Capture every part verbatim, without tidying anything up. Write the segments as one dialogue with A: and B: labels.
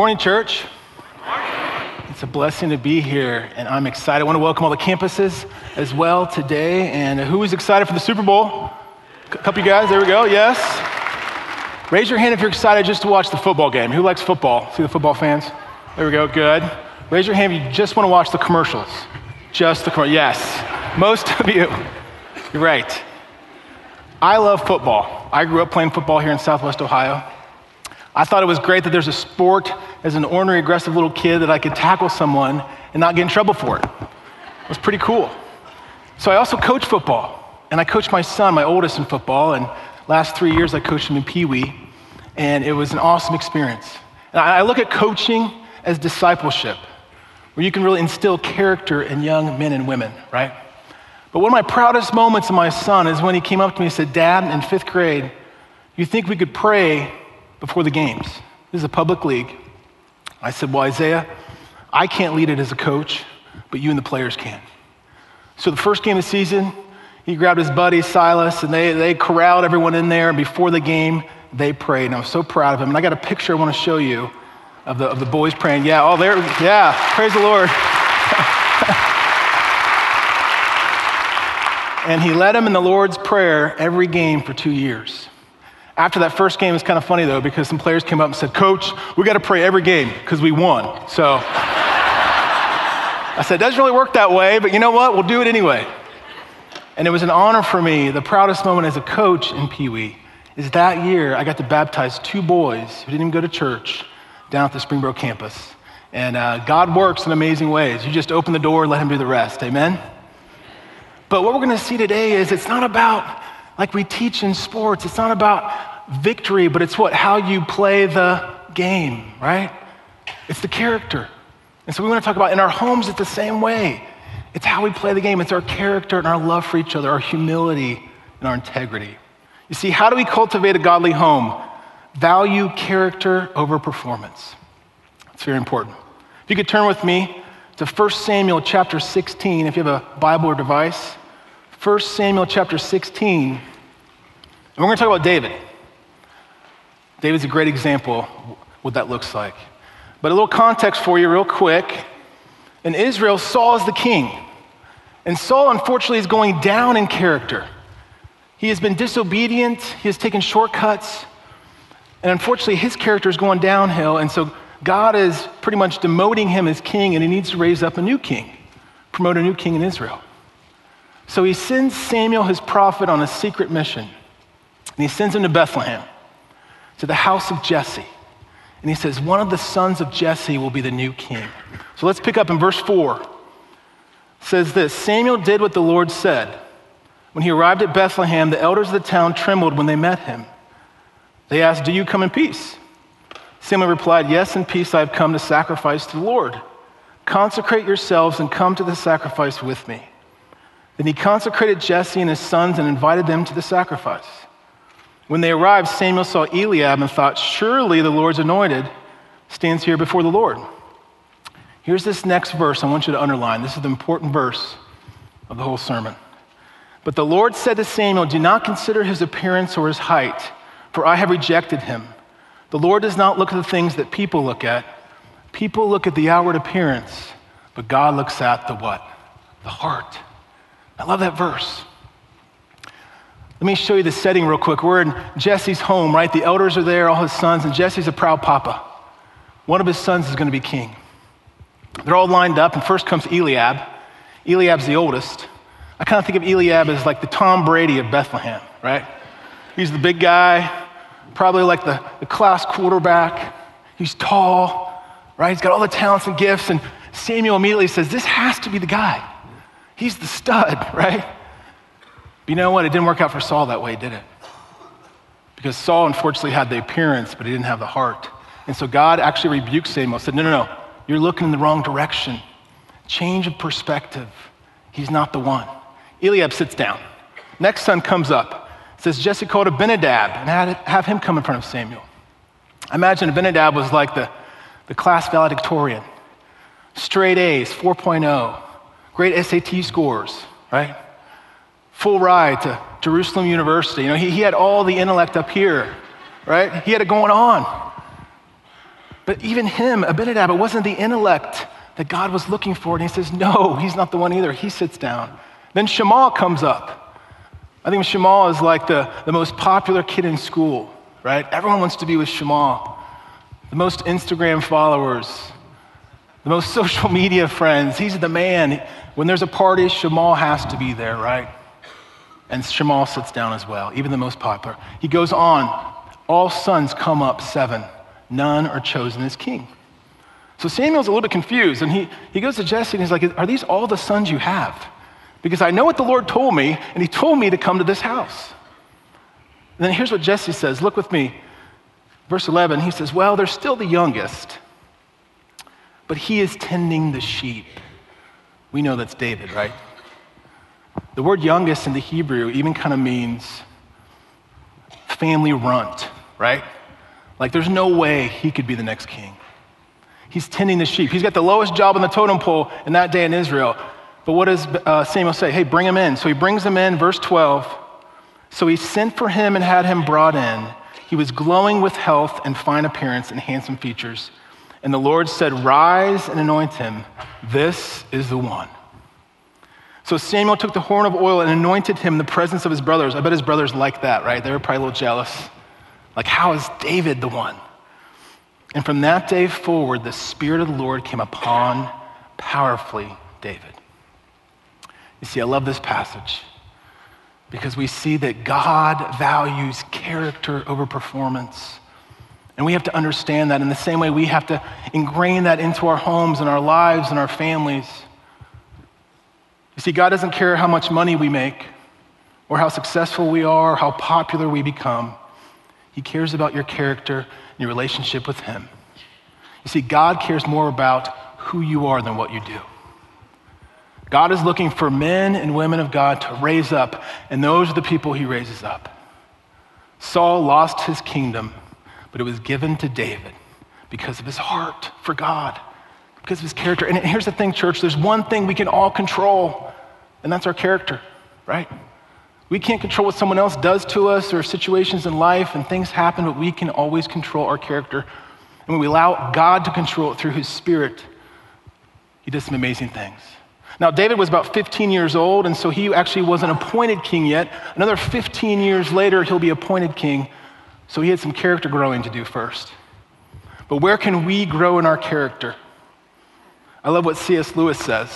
A: Morning, church. It's a blessing to be here, and I'm excited. I want to welcome all the campuses as well today. And who is excited for the Super Bowl? A couple of you guys, there we go, yes. Raise your hand if you're excited just to watch the football game. Who likes football? See the football fans? There we go, good. Raise your hand if you just want to watch the commercials. Just the commercials, yes. Most of you, you're right. I love football. I grew up playing football here in Southwest Ohio. I thought it was great that there's a sport as an ornery, aggressive little kid that I could tackle someone and not get in trouble for it. It was pretty cool. So I also coach football, and I coached my son, my oldest, in football, and last three years I coached him in Pee Wee, and it was an awesome experience. And I look at coaching as discipleship, where you can really instill character in young men and women, right? But one of my proudest moments of my son is when he came up to me and said, "Dad, in fifth grade, you think we could pray before the games? This is a public league." I said, "Well, Isaiah, I can't lead it as a coach, but you and the players can." So the first game of the season, he grabbed his buddy Silas, and they, they corralled everyone in there, and before the game, they prayed, and I was so proud of him. And I got a picture I want to show you of the, of the boys praying. Yeah, oh, there, yeah, praise the Lord. And he led him in the Lord's Prayer every game for two years. After that first game, it was kind of funny, though, because some players came up and said, "Coach, we got to pray every game because we won." So I said, "It doesn't really work that way, but you know what? We'll do it anyway." And it was an honor for me. The proudest moment as a coach in Pee Wee is that year I got to baptize two boys who didn't even go to church down at the Springboro campus. And uh, God works in amazing ways. You just open the door and let him do the rest. Amen? But what we're going to see today is it's not about, like we teach in sports, it's not about victory, but it's what, how you play the game, right? It's the character. And so we want to talk about in our homes, it's the same way. It's how we play the game. It's our character and our love for each other, our humility and our integrity. You see, how do we cultivate a godly home? Value character over performance. It's very important. If you could turn with me to First Samuel chapter sixteen, if you have a Bible or device. First Samuel chapter sixteen, and we're going to talk about David. David's a great example of what that looks like. But a little context for you real quick. In Israel, Saul is the king. And Saul, unfortunately, is going down in character. He has been disobedient. He has taken shortcuts. And unfortunately, his character is going downhill. And so God is pretty much demoting him as king, and he needs to raise up a new king, promote a new king in Israel. So he sends Samuel, his prophet, on a secret mission. And he sends him to Bethlehem, to the house of Jesse. And he says, one of the sons of Jesse will be the new king. So let's pick up in verse four. It says this: Samuel did what the Lord said. When he arrived at Bethlehem, the elders of the town trembled when they met him. They asked, "Do you come in peace?" Samuel replied, "Yes, in peace I have come to sacrifice to the Lord. Consecrate yourselves and come to the sacrifice with me." Then he consecrated Jesse and his sons and invited them to the sacrifice. When they arrived, Samuel saw Eliab and thought, "Surely the Lord's anointed stands here before the Lord." Here's this next verse I want you to underline. This is the important verse of the whole sermon. "But the Lord said to Samuel, 'Do not consider his appearance or his height, for I have rejected him. The Lord does not look at the things that people look at. People look at the outward appearance, but God looks at the what? The heart." I love that verse. Let me show you the setting real quick. We're in Jesse's home, right? The elders are there, all his sons, and Jesse's a proud papa. One of his sons is going to be king. They're all lined up, and first comes Eliab. Eliab's the oldest. I kind of think of Eliab as like the Tom Brady of Bethlehem, right? He's the big guy, probably like the, the class quarterback. He's tall, right? He's got all the talents and gifts, and Samuel immediately says, "This has to be the guy. He's the stud," right? But you know what? It didn't work out for Saul that way, did it? Because Saul unfortunately had the appearance, but he didn't have the heart. And so God actually rebuked Samuel, said, no, no, no, you're looking in the wrong direction. Change of perspective. He's not the one. Eliab sits down. Next son comes up. It says, Jesse called Abinadab and had have him come in front of Samuel. I imagine Abinadab was like the, the class valedictorian. Straight A's, four point oh. Great S A T scores, right? Full ride to Jerusalem University. You know, he, he had all the intellect up here, right? He had it going on. But even him, Abinadab, it wasn't the intellect that God was looking for. And he says, no, he's not the one either. He sits down. Then Shammah comes up. I think Shammah is like the, the most popular kid in school, right? Everyone wants to be with Shammah. The most Instagram followers, the most social media friends. He's the man. When there's a party, Shammah has to be there, right? And Shammah sits down as well, even the most popular. He goes on, all sons come up seven. None are chosen as king. So Samuel's a little bit confused, and he, he goes to Jesse and he's like, are these all the sons you have? Because I know what the Lord told me, and he told me to come to this house. And then here's what Jesse says. Look with me. Verse eleven, he says, well, they're still the youngest, but he is tending the sheep. We know that's David, right? The word youngest in the Hebrew even kind of means family runt, right? Like there's no way he could be the next king. He's tending the sheep. He's got the lowest job on the totem pole in that day in Israel. But what does uh, Samuel say? Hey, bring him in. So he brings him in, verse twelve. So he sent for him and had him brought in. He was glowing with health and fine appearance and handsome features. And the Lord said, rise and anoint him. This is the one. So Samuel took the horn of oil and anointed him in the presence of his brothers. I bet his brothers liked that, right? They were probably a little jealous. Like, how is David the one? And from that day forward, the Spirit of the Lord came upon powerfully David. You see, I love this passage because we see that God values character over performance. And we have to understand that in the same way we have to ingrain that into our homes and our lives and our families. You see, God doesn't care how much money we make or how successful we are, or how popular we become. He cares about your character and your relationship with him. You see, God cares more about who you are than what you do. God is looking for men and women of God to raise up, and those are the people he raises up. Saul lost his kingdom, but it was given to David because of his heart for God, because of his character. And here's the thing, church, there's one thing we can all control, and that's our character, right? We can't control what someone else does to us or situations in life, and things happen, but we can always control our character. And when we allow God to control it through his Spirit, he does some amazing things. Now, David was about fifteen years old, and so he actually wasn't appointed king yet. Another fifteen years later, he'll be appointed king. So he had some character growing to do first. But where can we grow in our character? I love what C S Lewis says.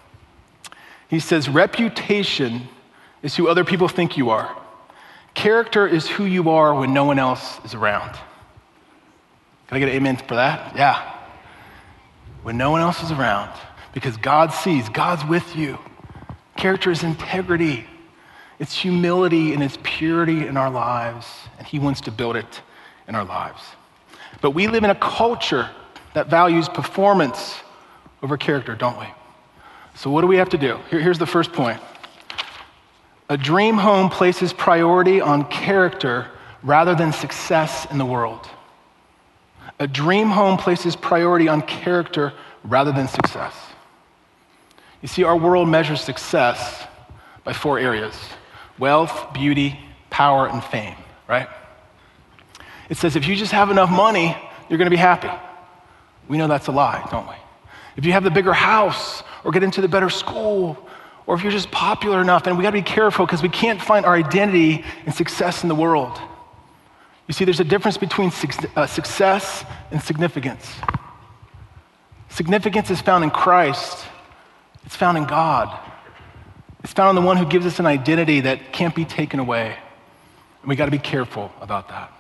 A: He says, reputation is who other people think you are. Character is who you are when no one else is around. Can I get an amen for that? Yeah. When no one else is around. Because God sees, God's with you. Character is integrity. It's humility and it's purity in our lives. And he wants to build it in our lives. But we live in a culture that values performance over character, don't we? So what do we have to do? Here, here's the first point. A dream home places priority on character rather than success in the world. A dream home places priority on character rather than success. You see, our world measures success by four areas: wealth, beauty, power, and fame, right? It says if you just have enough money, you're gonna be happy. We know that's a lie, don't we? If you have the bigger house, or get into the better school, or if you're just popular enough, and we gotta be careful because we can't find our identity and success in the world. You see, there's a difference between uh, success and significance. Significance is found in Christ. It's found in God. It's found in the one who gives us an identity that can't be taken away. And we gotta be careful about that.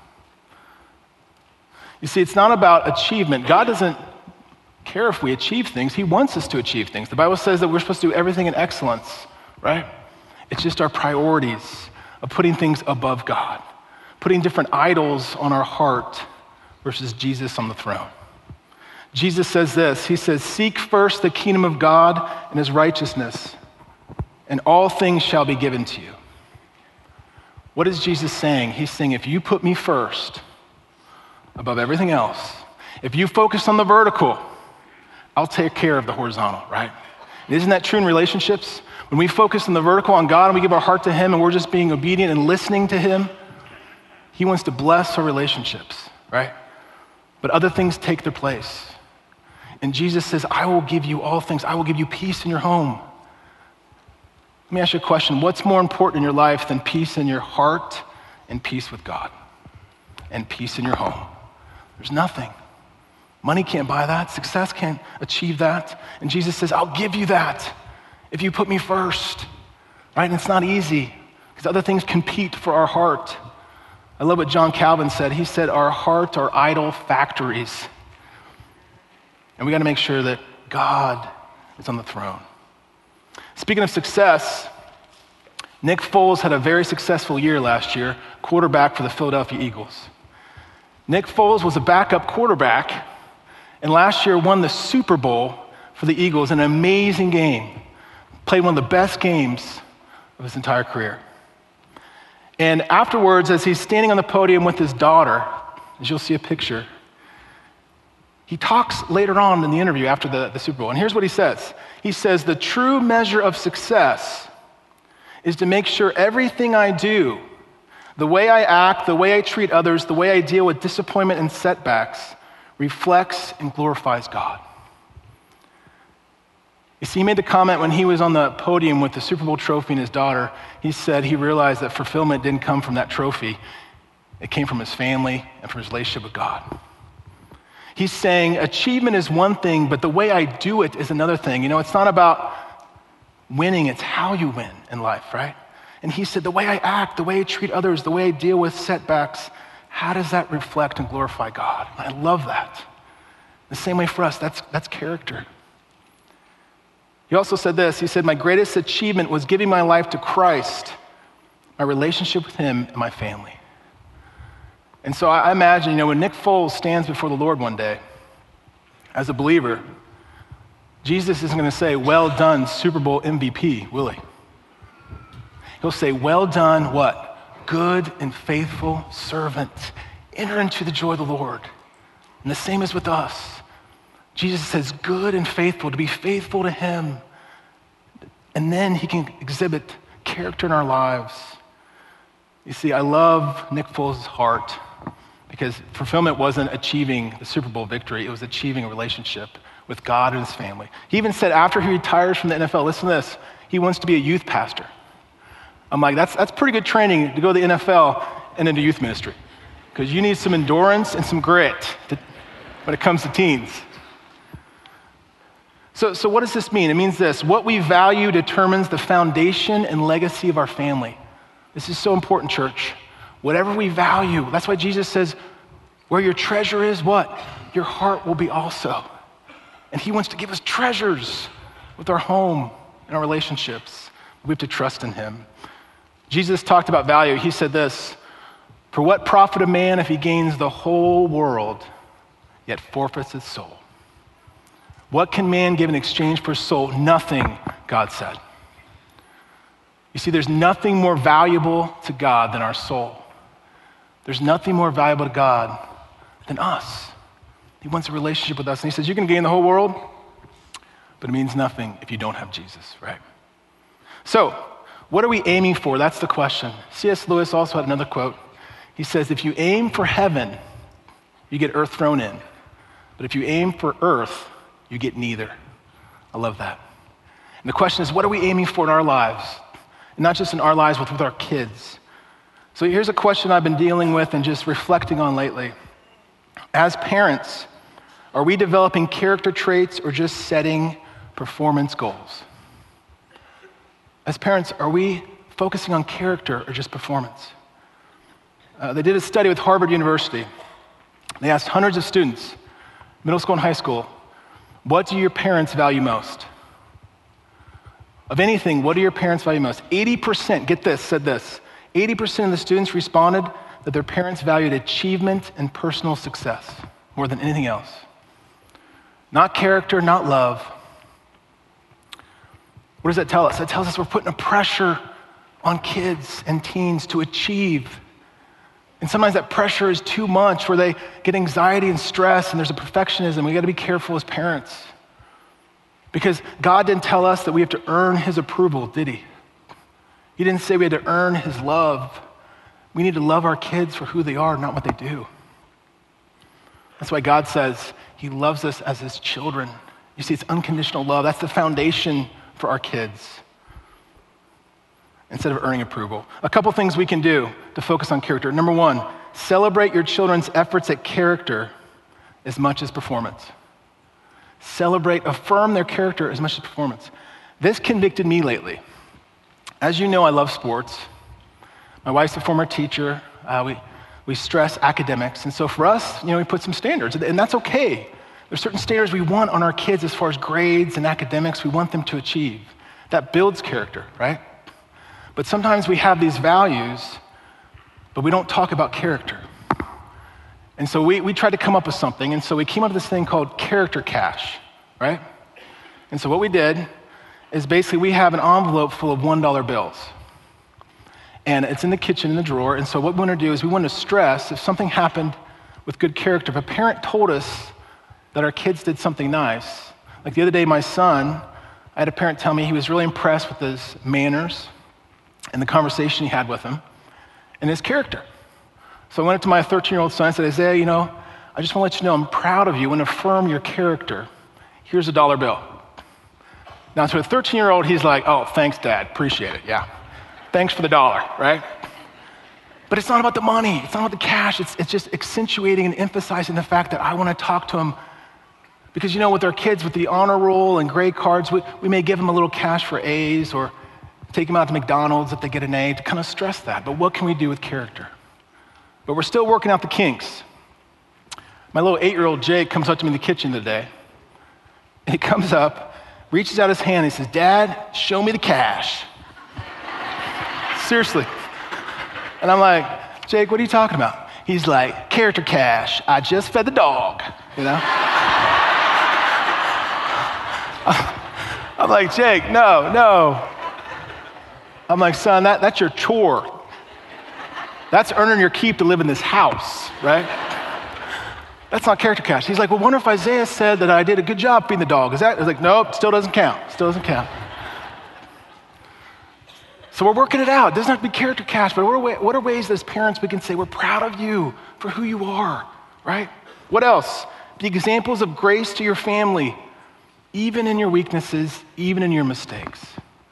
A: You see, it's not about achievement. God doesn't care if we achieve things. He wants us to achieve things. The Bible says that we're supposed to do everything in excellence, right? It's just our priorities of putting things above God, putting different idols on our heart versus Jesus on the throne. Jesus says this, he says, seek first the kingdom of God and his righteousness, and all things shall be given to you. What is Jesus saying? He's saying, if you put me first above everything else, if you focus on the vertical, I'll take care of the horizontal, right? And isn't that true in relationships? When we focus on the vertical, on God, and we give our heart to him, and we're just being obedient and listening to him, he wants to bless our relationships, right? but other things take their place. And Jesus says, I will give you all things. I will give you peace in your home. Let me ask you a question. What's more important in your life than peace in your heart and peace with God and peace in your home? There's nothing. Money can't buy that. Success can't achieve that. And Jesus says, I'll give you that if you put me first, right? And it's not easy because other things compete for our heart. I love what John Calvin said. He said, our hearts are idol factories. And we got to make sure that God is on the throne. Speaking of success, Nick Foles had a very successful year last year, quarterback for the Philadelphia Eagles. Nick Foles was a backup quarterback, and last year won the Super Bowl for the Eagles, an amazing game. Played one of the best games of his entire career. And afterwards, as he's standing on the podium with his daughter, as you'll see a picture, he talks later on in the interview after the, the Super Bowl, and here's what he says. He says, the true measure of success is to make sure everything I do, the way I act, the way I treat others, the way I deal with disappointment and setbacks, reflects and glorifies God. You see, he made the comment when he was on the podium with the Super Bowl trophy and his daughter. He said he realized that fulfillment didn't come from that trophy. It came from his family and from his relationship with God. He's saying achievement is one thing, but the way I do it is another thing. You know, it's not about winning, it's how you win in life, right? And he said the way I act, the way I treat others, the way I deal with setbacks, how does that reflect and glorify God? I love that. The same way for us, that's, that's character. He also said this, he said, my greatest achievement was giving my life to Christ, my relationship with him and my family. And so I imagine, you know, when Nick Foles stands before the Lord one day, as a believer, Jesus isn't going to say, well done, Super Bowl M V P, will he? He'll say, well done, what? Good and faithful servant. Enter into the joy of the Lord. And the same is with us. Jesus says, good and faithful, to be faithful to him. And then he can exhibit character in our lives. You see, I love Nick Foles' heart because fulfillment wasn't achieving the Super Bowl victory, it was achieving a relationship with God and his family. He even said after he retires from the N F L, listen to this, he wants to be a youth pastor. I'm like, that's, that's pretty good training to go to the N F L and into youth ministry because you need some endurance and some grit to, when it comes to teens. So, so what does this mean? It means this, what we value determines the foundation and legacy of our family. This is so important, church. Whatever we value, that's why Jesus says, where your treasure is, what? Your heart will be also. And he wants to give us treasures with our home and our relationships. We have to trust in him. Jesus talked about value. He said this, for what profit a man if he gains the whole world, yet forfeits his soul? What can man give in exchange for his soul? Nothing, God said. You see, there's nothing more valuable to God than our soul. There's nothing more valuable to God than us. He wants a relationship with us. And he says, you can gain the whole world, but it means nothing if you don't have Jesus, right? So, what are we aiming for? That's the question. C S Lewis also had another quote. He says, if you aim for heaven, you get earth thrown in. But if you aim for earth, you get neither. I love that. And the question is, what are we aiming for in our lives? And not just in our lives, but with our kids. So here's a question I've been dealing with and just reflecting on lately. As parents, are we developing character traits or just setting performance goals? As parents, are we focusing on character or just performance? Uh, they did a study with Harvard University. They asked hundreds of students, middle school and high school, what do your parents value most? Of anything, what do your parents value most? eighty percent, get this, said this, eighty percent of the students responded that their parents valued achievement and personal success more than anything else. Not character, not love. What does that tell us? That tells us we're putting a pressure on kids and teens to achieve. And sometimes that pressure is too much where they get anxiety and stress and there's a perfectionism. We gotta be careful as parents. Because God didn't tell us that we have to earn his approval, did he? He didn't say we had to earn his love. We need to love our kids for who they are, not what they do. That's why God says he loves us as his children. You see, it's unconditional love. That's the foundation for our kids instead of earning approval. A couple things we can do to focus on character. Number one, celebrate your children's efforts at character as much as performance. Celebrate, affirm their character as much as performance. This convicted me lately. As you know, I love sports. My wife's a former teacher. Uh, we, we stress academics. And so for us, you know, we put some standards, and that's okay. There's certain standards we want on our kids as far as grades and academics we want them to achieve. That builds character, right? But sometimes we have these values, but we don't talk about character. And so we, we tried to come up with something, and so we came up with this thing called character cash, right? And so what we did is basically we have an envelope full of one dollar bills. And it's in the kitchen in the drawer, and so what we want to do is we want to stress if something happened with good character. If a parent told us that our kids did something nice, like the other day my son, I had a parent tell me he was really impressed with his manners and the conversation he had with him and his character. So I went up to my thirteen-year-old son and said, Isaiah, you know, I just want to let you know I'm proud of you and affirm your character. Here's a dollar bill. Now to a thirteen-year-old, he's like, oh, thanks, Dad, appreciate it, yeah. Thanks for the dollar, right? But it's not about the money, it's not about the cash, it's, it's just accentuating and emphasizing the fact that I want to talk to him. Because you know, with our kids, with the honor roll and grade cards, we, we may give them a little cash for A's or take them out to McDonald's if they get an A to kind of stress that. But what can we do with character? But we're still working out the kinks. My little eight-year-old Jake comes up to me in the kitchen today. And he comes up, reaches out his hand, and he says, Dad, show me the cash. Seriously. And I'm like, Jake, what are you talking about? He's like, character cash. I just fed the dog, you know? I'm like, Jake, no, no. I'm like, son, that, that's your chore. That's earning your keep to live in this house, right? That's not character cash. He's like, well, wonder if Isaiah said that I did a good job feeding the dog. Is that? I was like, nope, still doesn't count. Still doesn't count. So we're working it out. It doesn't have to be character cash, but what are, what are ways as parents we can say, we're proud of you for who you are, right? What else? Be examples of grace to your family, even in your weaknesses, even in your mistakes.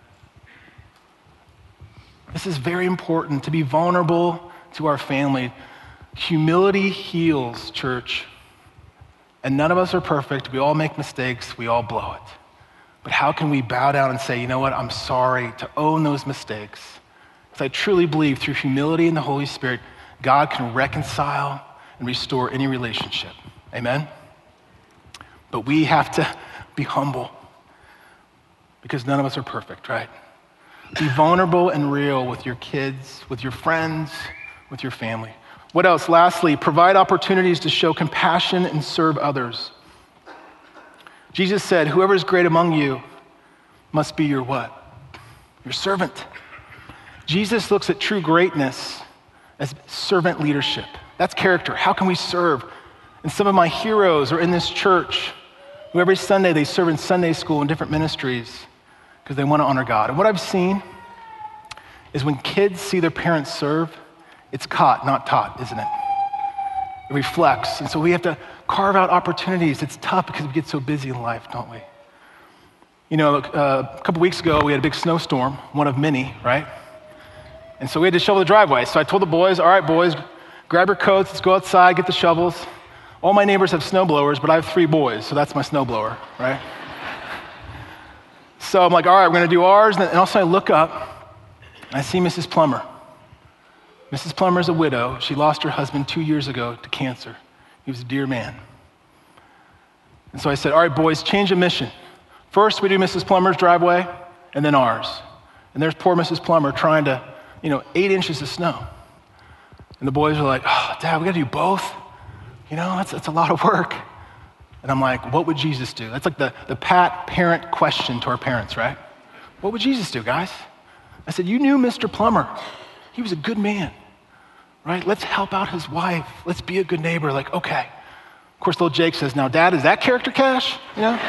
A: This is very important, to be vulnerable to our family. Humility heals, church. And none of us are perfect. We all make mistakes. We all blow it. But how can we bow down and say, you know what, I'm sorry, to own those mistakes? Because I truly believe through humility and the Holy Spirit, God can reconcile and restore any relationship. Amen? But we have to be humble because none of us are perfect, right? Be vulnerable and real with your kids, with your friends, with your family. What else? Lastly, provide opportunities to show compassion and serve others. Jesus said, whoever is great among you must be your what? Your servant. Jesus looks at true greatness as servant leadership. That's character. How can we serve? And some of my heroes are in this church who every Sunday they serve in Sunday school in different ministries because they want to honor God. And what I've seen is when kids see their parents serve, it's caught, not taught, isn't it? It reflects. And so we have to carve out opportunities. It's tough because we get so busy in life, don't we? You know, uh, a couple weeks ago, we had a big snowstorm, one of many, right? And so we had to shovel the driveway. So I told the boys, all right, boys, grab your coats, let's go outside, get the shovels. All my neighbors have snow blowers, but I have three boys, so that's my snow blower, right? So I'm like, all right, we're going to do ours. And all of a sudden I look up, and I see Missus Plummer. Missus Plummer is a widow. She lost her husband two years ago to cancer. He was a dear man. And so I said, all right, boys, change of mission. First, we do Missus Plummer's driveway, and then ours. And there's poor Missus Plummer trying to, you know, eight inches of snow. And the boys are like, oh, Dad, we got to do both? You know, that's, that's a lot of work. And I'm like, what would Jesus do? That's like the, the pat parent question to our parents, right? What would Jesus do, guys? I said, you knew Mister Plummer. He was a good man, right? Let's help out his wife. Let's be a good neighbor. Like, okay. Of course, little Jake says, now, Dad, is that character cash? You know?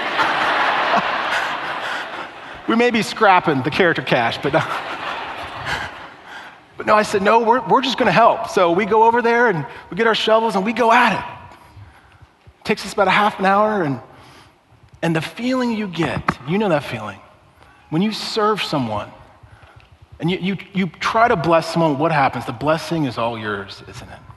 A: We may be scrapping the character cash, but no. But no, I said, no, we're, we're just going to help. So we go over there and we get our shovels and we go at it. takes us about a half an hour, and, and the feeling you get, you know that feeling, when you serve someone, and you, you, you try to bless someone, what happens? The blessing is all yours, isn't it?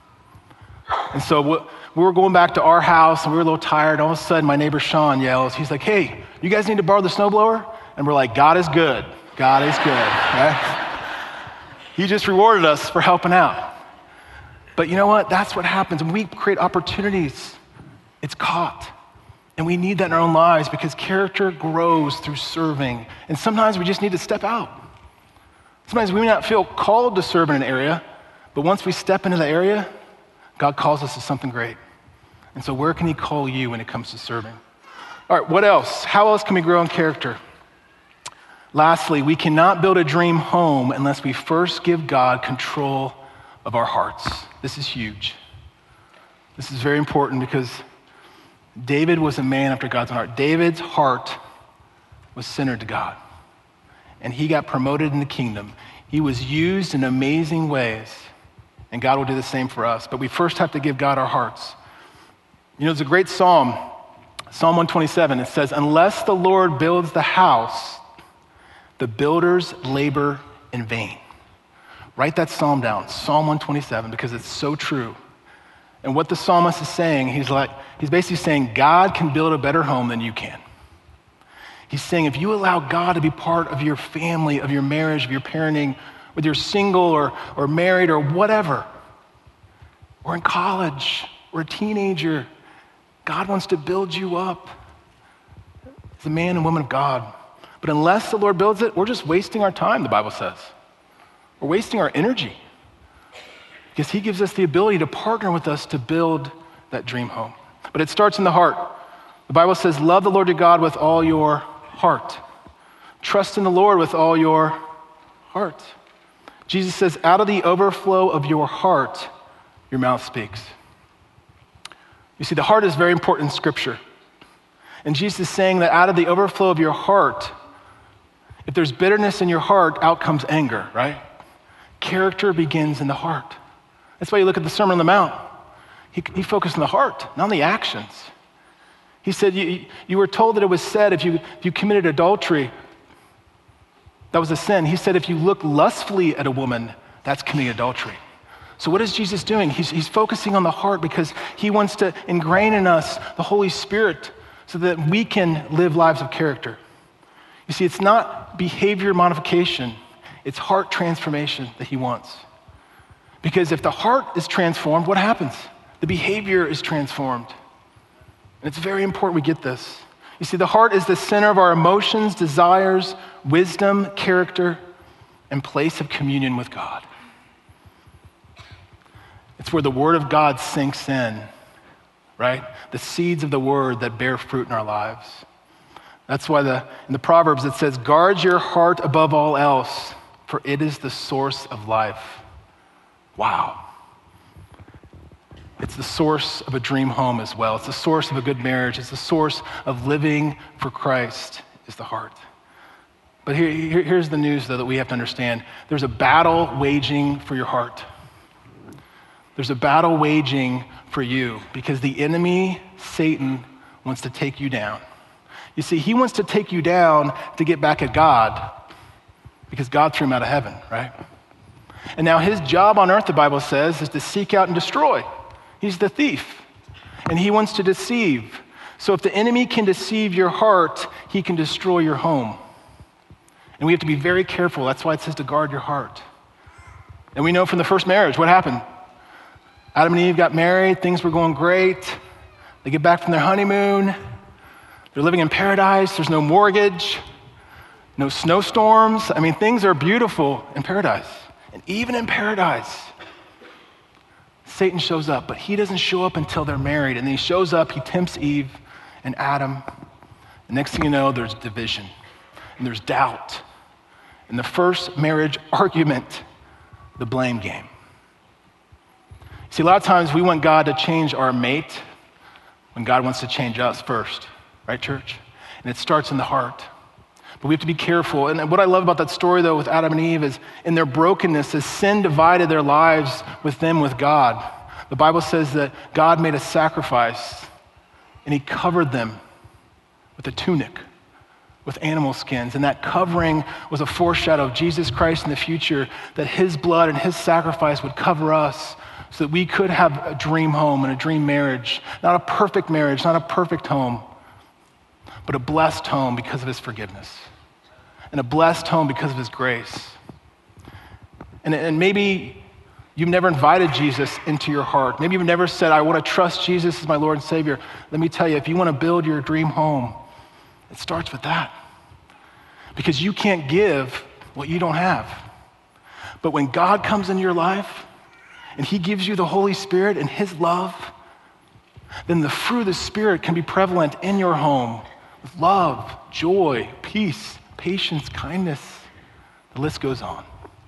A: And so we were going back to our house, and we were a little tired. All of a sudden, my neighbor Sean yells, he's like, hey, you guys need to borrow the snowblower? And we're like, God is good. God is good, right? He just rewarded us for helping out. But you know what? That's what happens. When we create opportunities, it's caught. And we need that in our own lives because character grows through serving. And sometimes we just need to step out. Sometimes we may not feel called to serve in an area, but once we step into the area, God calls us to something great. And so where can he call you when it comes to serving? All right, what else? How else can we grow in character? Lastly, we cannot build a dream home unless we first give God control of our hearts. This is huge. This is very important because David was a man after God's own heart. David's heart was centered to God, and he got promoted in the kingdom. He was used in amazing ways, and God will do the same for us. But we first have to give God our hearts. You know, there's a great psalm, Psalm one twenty-seven. It says, unless the Lord builds the house, the builders labor in vain. Write that psalm down, Psalm one twenty-seven, because it's so true. And what the psalmist is saying, he's like, he's basically saying God can build a better home than you can. He's saying if you allow God to be part of your family, of your marriage, of your parenting, whether you're single or, or married or whatever, or in college, or a teenager, God wants to build you up as a man and woman of God. But unless the Lord builds it, we're just wasting our time, the Bible says. We're wasting our energy because he gives us the ability to partner with us to build that dream home. But it starts in the heart. The Bible says, love the Lord your God with all your heart. Trust in the Lord with all your heart. Jesus says, out of the overflow of your heart, your mouth speaks. You see, the heart is very important in Scripture. And Jesus is saying that out of the overflow of your heart, if there's bitterness in your heart, out comes anger, right? Character begins in the heart. That's why you look at the Sermon on the Mount. He, he focused on the heart, not on the actions. He said, you, you were told that it was said if you, if you committed adultery, that was a sin. He said, if you look lustfully at a woman, that's committing adultery. So what is Jesus doing? He's, he's focusing on the heart because he wants to ingrain in us the Holy Spirit so that we can live lives of character. You see, it's not behavior modification, it's heart transformation that he wants. Because if the heart is transformed, what happens? The behavior is transformed. And it's very important we get this. You see, the heart is the center of our emotions, desires, wisdom, character, and place of communion with God. It's where the word of God sinks in, right? The seeds of the word that bear fruit in our lives. That's why the, in the Proverbs it says, guard your heart above all else, for it is the source of life. Wow. It's the source of a dream home as well. It's the source of a good marriage. It's the source of living for Christ is the heart. But here, here, here's the news, though, that we have to understand. There's a battle waging for your heart. There's a battle waging for you because the enemy, Satan, wants to take you down. You see, he wants to take you down to get back at God because God threw him out of heaven, right? And now his job on earth, the Bible says, is to seek out and destroy. He's the thief, and he wants to deceive. So if the enemy can deceive your heart, he can destroy your home. And we have to be very careful. That's why it says to guard your heart. And we know from the first marriage, what happened? Adam and Eve got married, things were going great. They get back from their honeymoon. They're living in paradise. There's no mortgage, no snowstorms. I mean, things are beautiful in paradise. And even in paradise, Satan shows up, but he doesn't show up until they're married. And then he shows up, he tempts Eve and Adam. The next thing you know, there's division and there's doubt. In the first marriage argument, the blame game. See, a lot of times we want God to change our mate when God wants to change us first, right, church? And it starts in the heart. But we have to be careful. And what I love about that story, though, with Adam and Eve is in their brokenness, as sin divided their lives with them with God, the Bible says that God made a sacrifice and he covered them with a tunic, with animal skins. And that covering was a foreshadow of Jesus Christ in the future, that his blood and his sacrifice would cover us so that we could have a dream home and a dream marriage. Not a perfect marriage, not a perfect home, but a blessed home because of his forgiveness. And a blessed home because of his grace. And, and maybe you've never invited Jesus into your heart. Maybe you've never said, I want to trust Jesus as my Lord and Savior. Let me tell you, if you want to build your dream home, it starts with that. Because you can't give what you don't have. But when God comes into your life and he gives you the Holy Spirit and his love, then the fruit of the Spirit can be prevalent in your home with love, joy, peace, patience, kindness. The list goes on.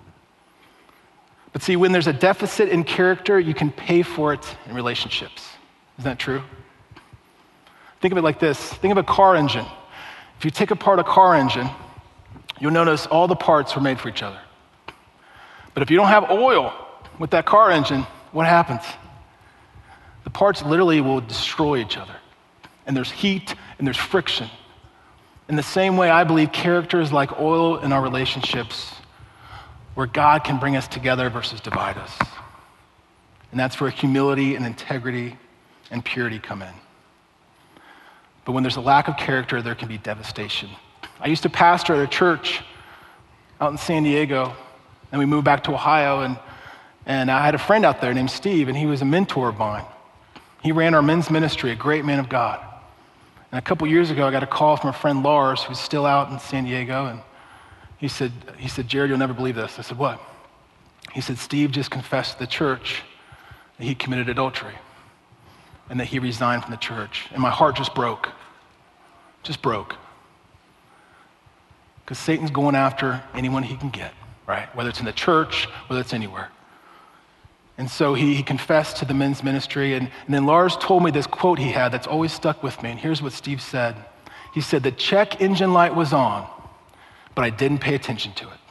A: But see, when there's a deficit in character, you can pay for it in relationships. Isn't that true? Think of it like this. Think of a car engine. If you take apart a car engine, you'll notice all the parts were made for each other. But if you don't have oil with that car engine, what happens? The parts literally will destroy each other. And there's heat and there's friction. In the same way, I believe character is like oil in our relationships, where God can bring us together versus divide us. And that's where humility and integrity and purity come in. But when there's a lack of character, there can be devastation. I used to pastor at a church out in San Diego, and we moved back to Ohio, and, and I had a friend out there named Steve, and he was a mentor of mine. He ran our men's ministry, a great man of God. And a couple years ago, I got a call from a friend, Lars, who's still out in San Diego, and he said, he said, Jared, you'll never believe this. I said, what? He said, Steve just confessed to the church that he committed adultery and that he resigned from the church. And my heart just broke, just broke. Because Satan's going after anyone he can get, right? Whether it's in the church, whether it's anywhere. And so he, he confessed to the men's ministry. And, and then Lars told me this quote he had that's always stuck with me. And here's what Steve said. He said, the check engine light was on, but I didn't pay attention to it.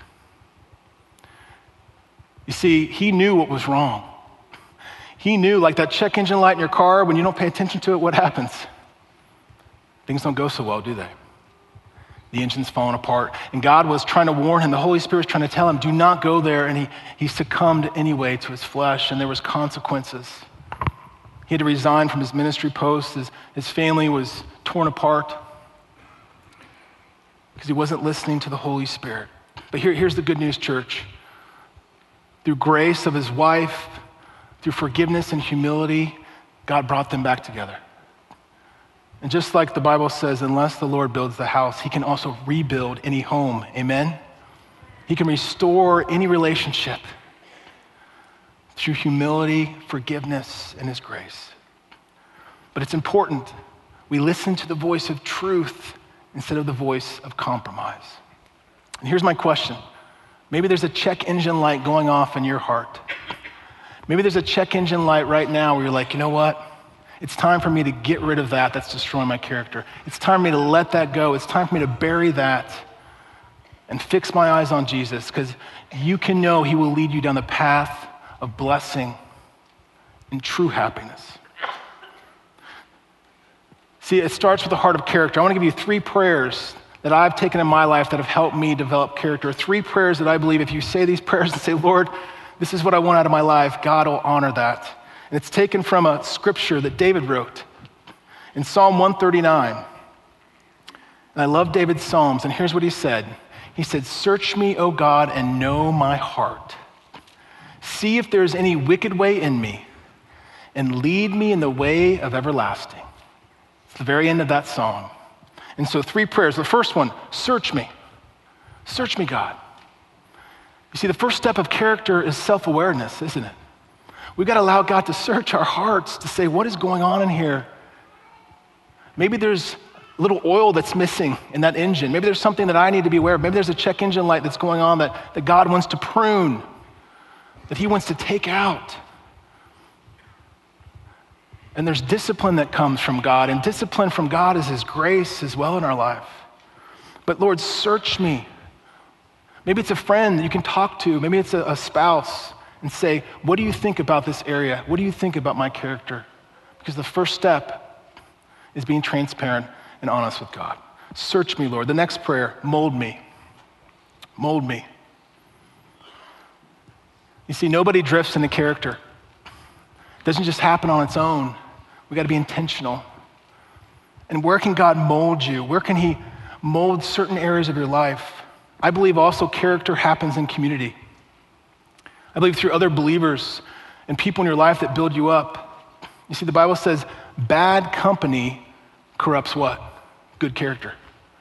A: You see, he knew what was wrong. He knew, like that check engine light in your car, when you don't pay attention to it, what happens? Things don't go so well, do they? The engine's falling apart. And God was trying to warn him. The Holy Spirit was trying to tell him, do not go there. And he, he succumbed anyway to his flesh, and there was consequences. He had to resign from his ministry post. His, his family was torn apart because he wasn't listening to the Holy Spirit. But here, here's the good news, church. Through grace of his wife, through forgiveness and humility, God brought them back together. And just like the Bible says, unless the Lord builds the house, he can also rebuild any home. Amen? He can restore any relationship through humility, forgiveness, and his grace. But it's important we listen to the voice of truth instead of the voice of compromise. And here's my question. Maybe there's a check engine light going off in your heart. Maybe there's a check engine light right now where you're like, you know what? It's time for me to get rid of that that's destroying my character. It's time for me to let that go. It's time for me to bury that and fix my eyes on Jesus, because you can know he will lead you down the path of blessing and true happiness. See, it starts with the heart of character. I want to give you three prayers that I've taken in my life that have helped me develop character. Three prayers that I believe if you say these prayers and say, Lord, this is what I want out of my life, God will honor that. And it's taken from a scripture that David wrote in Psalm one thirty-nine. And I love David's Psalms, and here's what he said. He said, search me, O God, and know my heart. See if there's any wicked way in me, and lead me in the way of everlasting. It's the very end of that song. And so three prayers. The first one, search me. Search me, God. You see, the first step of character is self-awareness, isn't it? We've got to allow God to search our hearts to say, what is going on in here? Maybe there's a little oil that's missing in that engine. Maybe there's something that I need to be aware of. Maybe there's a check engine light that's going on that, that God wants to prune, that he wants to take out. And there's discipline that comes from God, and discipline from God is his grace as well in our life. But Lord, search me. Maybe it's a friend that you can talk to. Maybe it's a, a spouse. And say, what do you think about this area? What do you think about my character? Because the first step is being transparent and honest with God. Search me, Lord. The next prayer, mold me. Mold me. You see, nobody drifts into character. It doesn't just happen on its own. We got to be intentional. And where can God mold you? Where can he mold certain areas of your life? I believe also character happens in community. I believe through other believers and people in your life that build you up. You see, the Bible says bad company corrupts what? Good character.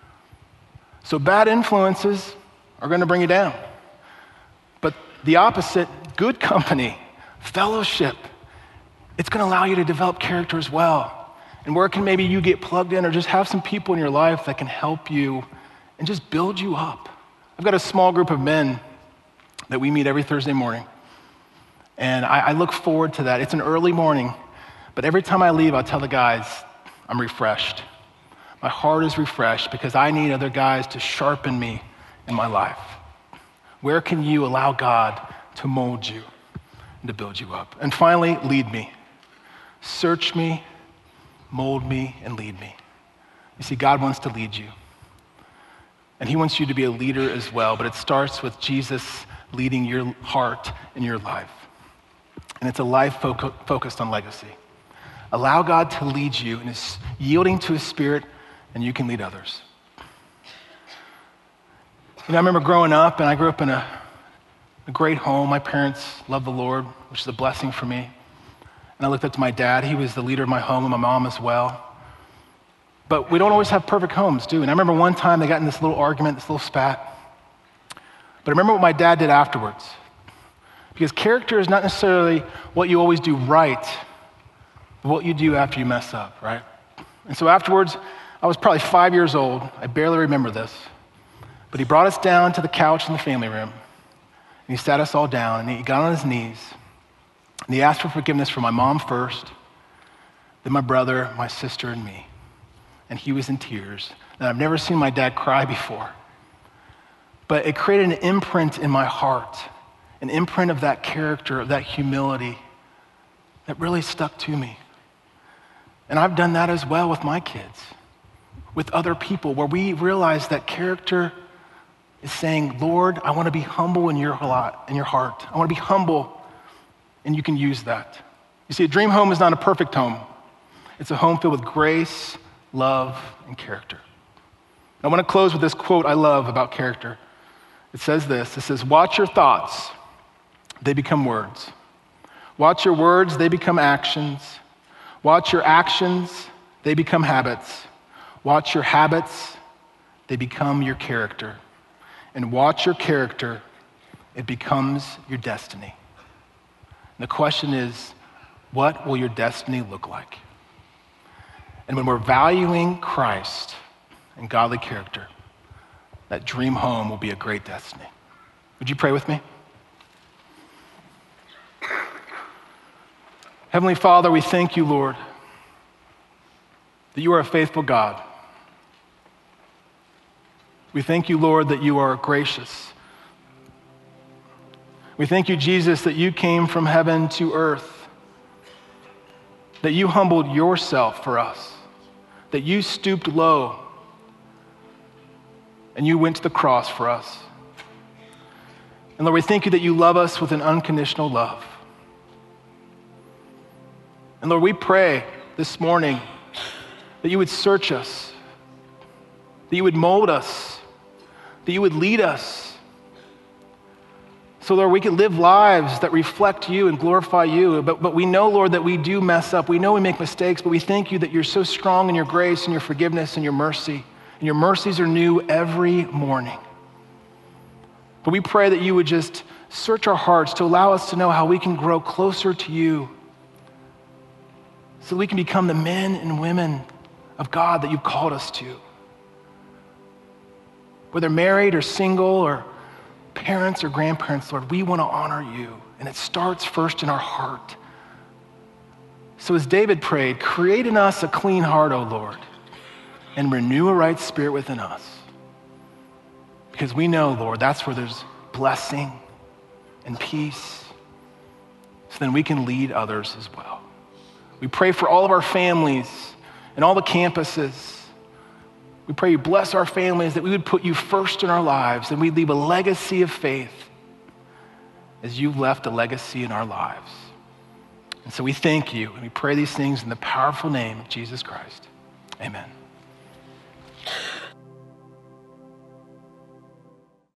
A: So bad influences are going to bring you down. But the opposite, good company, fellowship, it's going to allow you to develop character as well. And where can maybe you get plugged in or just have some people in your life that can help you and just build you up. I've got a small group of men that we meet every Thursday morning. And I, I look forward to that. It's an early morning, but every time I leave, I'll tell the guys, I'm refreshed. My heart is refreshed because I need other guys to sharpen me in my life. Where can you allow God to mold you and to build you up? And finally, lead me. Search me, mold me, and lead me. You see, God wants to lead you. And he wants you to be a leader as well, but it starts with Jesus leading your heart and your life. And it's a life fo- focused on legacy. Allow God to lead you in his yielding to his spirit, and you can lead others. You know, I remember growing up, and I grew up in a, a great home. My parents loved the Lord, which is a blessing for me. And I looked up to my dad. He was the leader of my home, and my mom as well. But we don't always have perfect homes, do we? And I remember one time they got in this little argument, this little spat. But I remember what my dad did afterwards. Because character is not necessarily what you always do right, but what you do after you mess up, right? And so afterwards, I was probably five years old. I barely remember this. But he brought us down to the couch in the family room. And he sat us all down, and he got on his knees. And he asked for forgiveness for my mom first, then my brother, my sister, and me. And he was in tears. And I've never seen my dad cry before. But it created an imprint in my heart, an imprint of that character, of that humility that really stuck to me. And I've done that as well with my kids, with other people, where we realize that character is saying, Lord, I want to be humble in your lot, in your heart. I want to be humble, and you can use that. You see, a dream home is not a perfect home. It's a home filled with grace, love, and character. I want to close with this quote I love about character. It says this, it says, watch your thoughts, they become words. Watch your words, they become actions. Watch your actions, they become habits. Watch your habits, they become your character. And watch your character, it becomes your destiny. And the question is, what will your destiny look like? And when we're valuing Christ and godly character, that dream home will be a great destiny. Would you pray with me? Heavenly Father, we thank you, Lord, that you are a faithful God. We thank you, Lord, that you are gracious. We thank you, Jesus, that you came from heaven to earth, that you humbled yourself for us, that you stooped low, and you went to the cross for us. And Lord, we thank you that you love us with an unconditional love. And Lord, we pray this morning that you would search us, that you would mold us, that you would lead us. So Lord, we can live lives that reflect you and glorify you. But, but we know, Lord, that we do mess up. We know we make mistakes, but we thank you that you're so strong in your grace and your forgiveness and your mercy. And your mercies are new every morning. But we pray that you would just search our hearts to allow us to know how we can grow closer to you so we can become the men and women of God that you've called us to. Whether married or single or parents or grandparents, Lord, we want to honor you. And it starts first in our heart. So as David prayed, create in us a clean heart, O Lord, and renew a right spirit within us. Because we know, Lord, that's where there's blessing and peace. So then we can lead others as well. We pray for all of our families and all the campuses. We pray you bless our families, that we would put you first in our lives, and we'd leave a legacy of faith as you've left a legacy in our lives. And so we thank you, and we pray these things in the powerful name of Jesus Christ. Amen.